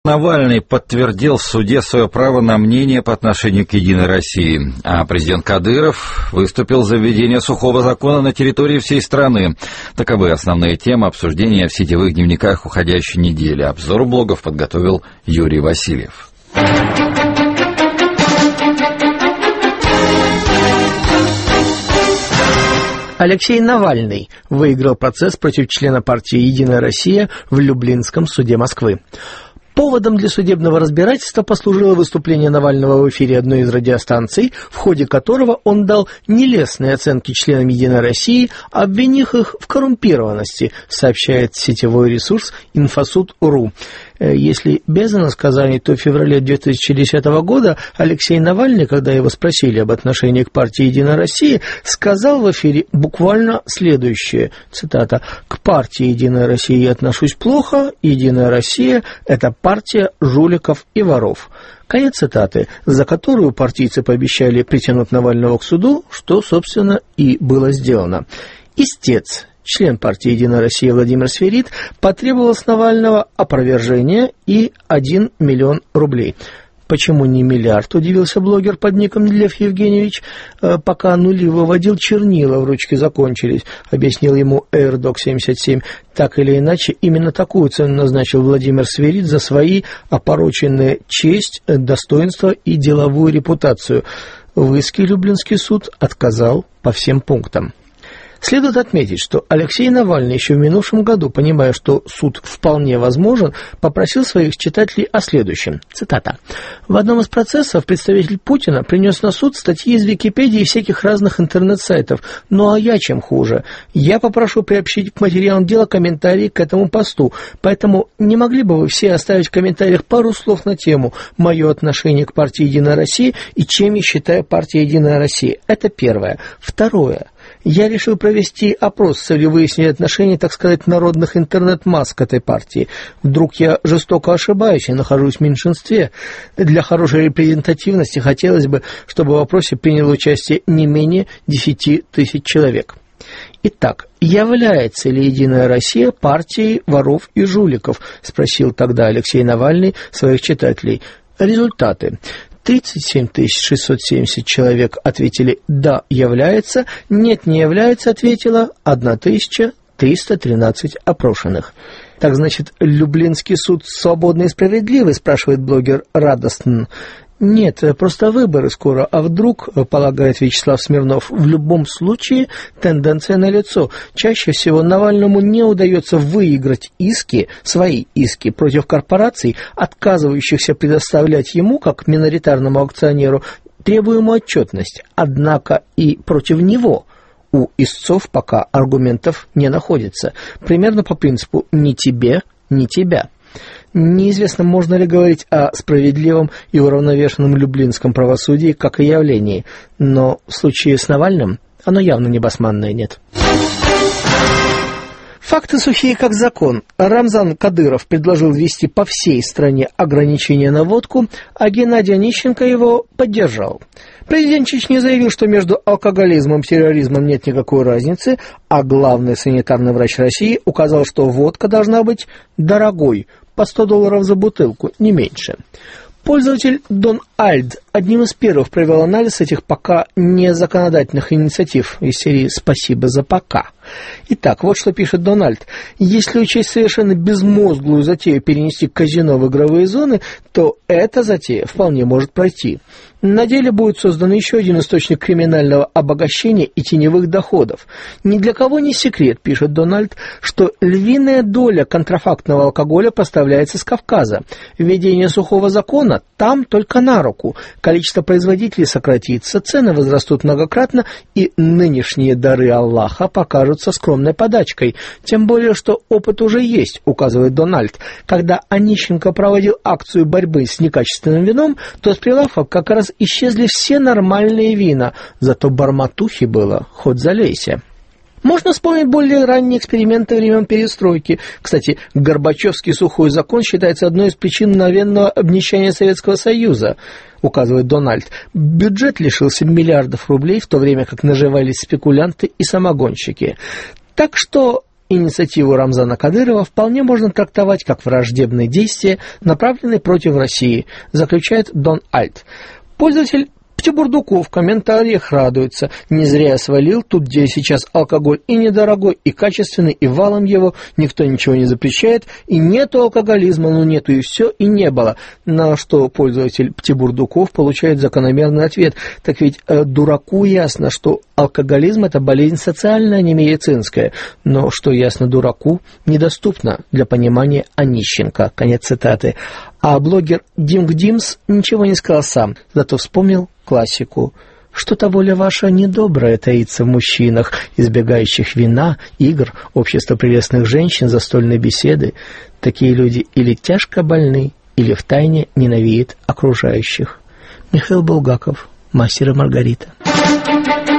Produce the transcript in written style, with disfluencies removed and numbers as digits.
Навальный подтвердил в суде свое право на мнение по отношению к «Единой России», а президент Кадыров выступил за введение сухого закона на территории всей страны. Таковы основные темы обсуждения в сетевых дневниках уходящей недели. Обзор блогов подготовил Юрий Васильев. Алексей Навальный выиграл процесс против члена партии «Единая Россия» в Люблинском суде Москвы. Поводом для судебного разбирательства послужило выступление Навального в эфире одной из радиостанций, в ходе которого он дал нелестные оценки членам «Единой России», обвинив их в коррумпированности, сообщает сетевой ресурс Infosud.ru. Если без иносказаний, то в феврале 2010 года Алексей Навальный, когда его спросили об отношении к партии «Единая Россия», сказал в эфире буквально следующее, цитата: «К партии «Единая Россия» я отношусь плохо, «Единая Россия» — это партия жуликов и воров». Конец цитаты, за которую партийцы пообещали притянуть Навального к суду, что, собственно, и было сделано. Истец, член партии «Единая Россия» Владимир Сверид, потребовал с Навального опровержения и 1 миллион рублей. Почему не миллиард, удивился блогер под ником Лев Евгеньевич. Пока нули выводил, чернила в ручке закончились, объяснил ему AirDoc77. Так или иначе, именно такую цену назначил Владимир Сверид за свои опороченные честь, достоинство и деловую репутацию. В иске Люблинский суд отказал по всем пунктам. Следует отметить, что Алексей Навальный еще в минувшем году, понимая, что суд вполне возможен, попросил своих читателей о следующем. Цитата. «В одном из процессов представитель Путина принес на суд статьи из Википедии и всяких разных интернет-сайтов. Ну а я чем хуже? Я попрошу приобщить к материалам дела комментарии к этому посту. Поэтому не могли бы вы все оставить в комментариях пару слов на тему «Мое отношение к партии «Единая Россия» и чем я считаю партию «Единая Россия». Это первое. Второе. Я решил провести опрос с целью выяснения отношений, так сказать, народных интернет-масс к этой партии. Вдруг я жестоко ошибаюсь и нахожусь в меньшинстве. Для хорошей репрезентативности хотелось бы, чтобы в опросе приняло участие не менее 10 тысяч человек». Итак, является ли «Единая Россия» партией воров и жуликов? Спросил тогда Алексей Навальный своих читателей. Результаты. 37 670 человек ответили «да, является», «нет, не является», ответила 1313 опрошенных. Так, значит, Люблинский суд свободный и справедливый, спрашивает блогер Радостн. Нет, просто выборы скоро, а вдруг, полагает Вячеслав Смирнов, в любом случае тенденция налицо. Чаще всего Навальному не удается выиграть иски, свои иски против корпораций, отказывающихся предоставлять ему, как миноритарному акционеру, требуемую отчетность. Однако и против него у истцов пока аргументов не находится. Примерно по принципу «ни тебе, ни тебя». Неизвестно, можно ли говорить о справедливом и уравновешенном люблинском правосудии как о явлении, но в случае с Навальным оно явно не басманное, нет. Факты сухие, как закон. Рамзан Кадыров предложил ввести по всей стране ограничения на водку, а Геннадий Онищенко его поддержал. Президент Чечни заявил, что между алкоголизмом и терроризмом нет никакой разницы, а главный санитарный врач России указал, что водка должна быть дорогой, по $100 за бутылку, не меньше. Пользователь Дон Альд одним из первых провел анализ этих пока не законодательных инициатив из серии «Спасибо за пока». Итак, вот что пишет Дональд. Если учесть совершенно безмозглую затею перенести казино в игровые зоны, то эта затея вполне может пройти. На деле будет создан еще один источник криминального обогащения и теневых доходов. Ни для кого не секрет, пишет Дональд, что львиная доля контрафактного алкоголя поставляется с Кавказа. Введение сухого закона там только на руку. Количество производителей сократится, цены возрастут многократно, и нынешние дары Аллаха покажутся скромной подачкой. Тем более, что опыт уже есть, указывает Дональд. Когда Онищенко проводил акцию борьбы с некачественным вином, то с прилавков как раз исчезли все нормальные вина, зато барматухи было хоть залейся. Можно вспомнить более ранние эксперименты времен перестройки. Кстати, Горбачевский сухой закон считается одной из причин мгновенного обнищания Советского Союза, указывает Дональд. Бюджет лишился миллиардов рублей, в то время как наживались спекулянты и самогонщики. Так что инициативу Рамзана Кадырова вполне можно трактовать как враждебные действия, направленные против России, заключает Дон Альт. Пользователь Птибурдуков в комментариях радуется. Не зря я свалил, тут, где сейчас алкоголь и недорогой, и качественный, и валом его, никто ничего не запрещает, и нету алкоголизма, ну нету и все, и не было. На что пользователь Птибурдуков получает закономерный ответ. Так ведь дураку ясно, что алкоголизм – это болезнь социальная, а не медицинская. Но что ясно дураку, недоступно для понимания Онищенко. Конец цитаты. А блогер Димк Димс ничего не сказал сам, зато вспомнил классику. Что-то воля ваша недобрая таится в мужчинах, избегающих вина, игр, общества прелестных женщин, застольной беседы. Такие люди или тяжко больны, или втайне ненавидят окружающих. Михаил Булгаков, «Мастер и Маргарита».